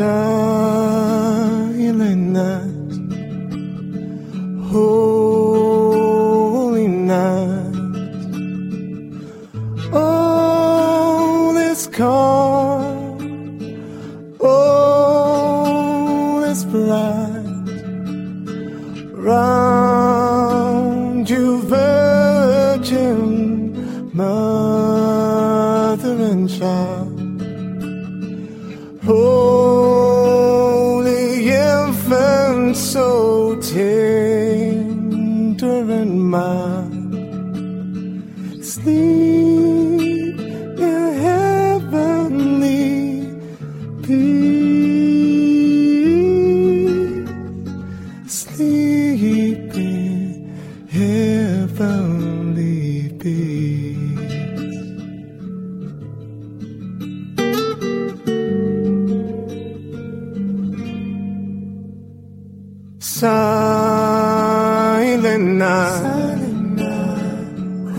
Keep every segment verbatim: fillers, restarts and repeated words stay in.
silent night, holy night, all is calm, all is bright, round you virgin, mother and child. Holy infant, so tender and mild, sleep in heavenly peace, sleep in heavenly peace. Silent night, Silent night,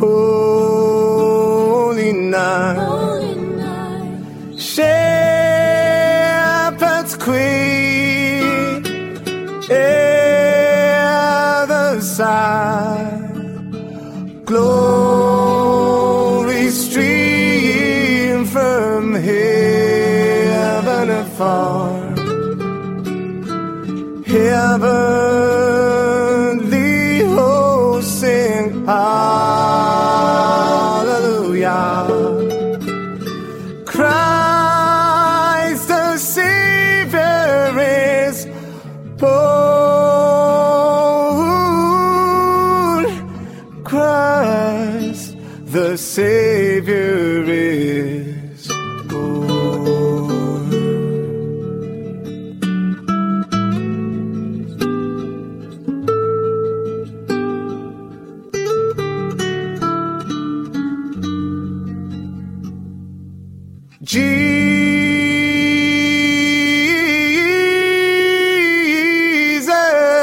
holy night, holy night, shepherd's queen, other side, glory stream from heaven afar. Heavenly hosts sing hallelujah. Christ the Savior is born. Christ the Savior is born.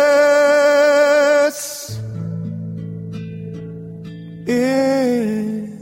Jesus is